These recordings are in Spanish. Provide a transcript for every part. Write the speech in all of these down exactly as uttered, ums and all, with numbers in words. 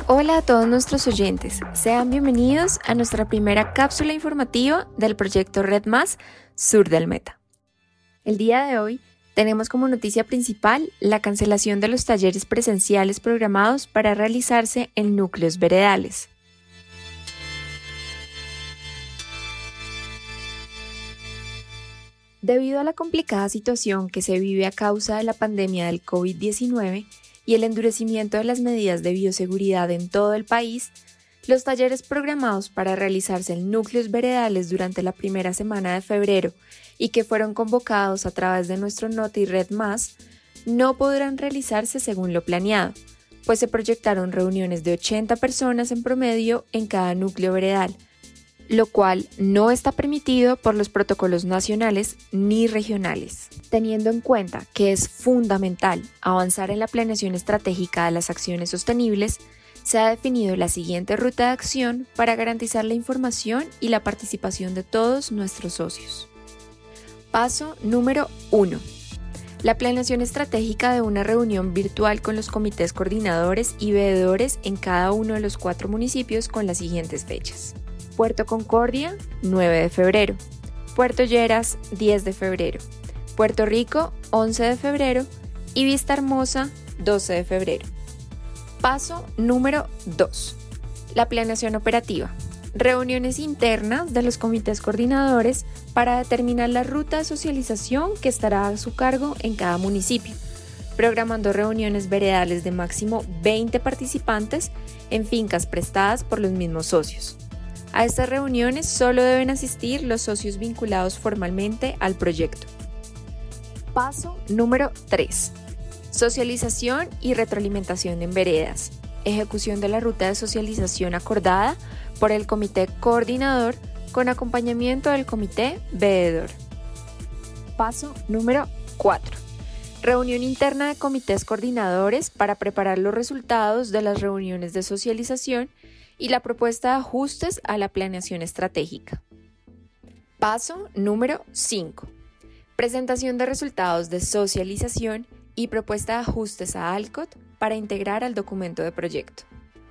Hola a todos nuestros oyentes, sean bienvenidos a nuestra primera cápsula informativa del proyecto Red Más Sur del Meta. El día de hoy tenemos como noticia principal la cancelación de los talleres presenciales programados para realizarse en núcleos veredales. Debido a la complicada situación que se vive a causa de la pandemia del COVID diecinueve, y el endurecimiento de las medidas de bioseguridad en todo el país, los talleres programados para realizarse en núcleos veredales durante la primera semana de febrero y que fueron convocados a través de nuestro Noti Red Más no podrán realizarse según lo planeado, pues se proyectaron reuniones de ochenta personas en promedio en cada núcleo veredal, lo cual no está permitido por los protocolos nacionales ni regionales. Teniendo en cuenta que es fundamental avanzar en la planeación estratégica de las acciones sostenibles, se ha definido la siguiente ruta de acción para garantizar la información y la participación de todos nuestros socios. Paso número uno. La planeación estratégica de una reunión virtual con los comités coordinadores y veedores en cada uno de los cuatro municipios con las siguientes fechas. Puerto Concordia, nueve de febrero. Puerto Lleras, diez de febrero. Puerto Rico, once de febrero. Y Vista Hermosa, doce de febrero. Paso número dos. La planeación operativa. Reuniones internas de los comités coordinadores para determinar la ruta de socialización que estará a su cargo en cada municipio, programando reuniones veredales de máximo veinte participantes en fincas prestadas por los mismos socios. A estas reuniones solo deben asistir los socios vinculados formalmente al proyecto. Paso número tres. Socialización y retroalimentación en veredas. Ejecución de la ruta de socialización acordada por el comité coordinador con acompañamiento del comité veedor. Paso número cuatro. Reunión interna de comités coordinadores para preparar los resultados de las reuniones de socialización y la propuesta de ajustes a la planeación estratégica. Paso número cinco. Presentación de resultados de socialización y propuesta de ajustes a ALCOT para integrar al documento de proyecto.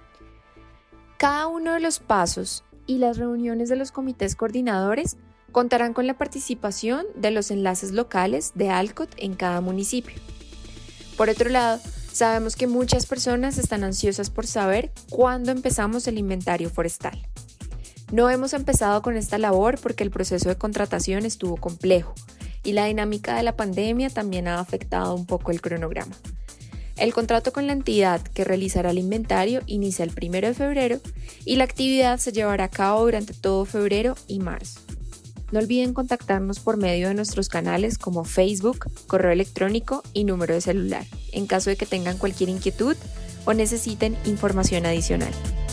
Cada uno de los pasos y las reuniones de los comités coordinadores contarán con la participación de los enlaces locales de ALCOT en cada municipio. Por otro lado, sabemos que muchas personas están ansiosas por saber cuándo empezamos el inventario forestal. No hemos empezado con esta labor porque el proceso de contratación estuvo complejo y la dinámica de la pandemia también ha afectado un poco el cronograma. El contrato con la entidad que realizará el inventario inicia el primero de febrero y la actividad se llevará a cabo durante todo febrero y marzo. No olviden contactarnos por medio de nuestros canales como Facebook, correo electrónico y número de celular, en caso de que tengan cualquier inquietud o necesiten información adicional.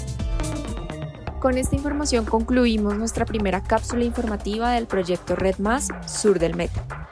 Con esta información concluimos nuestra primera cápsula informativa del proyecto Red Más Sur del Meta.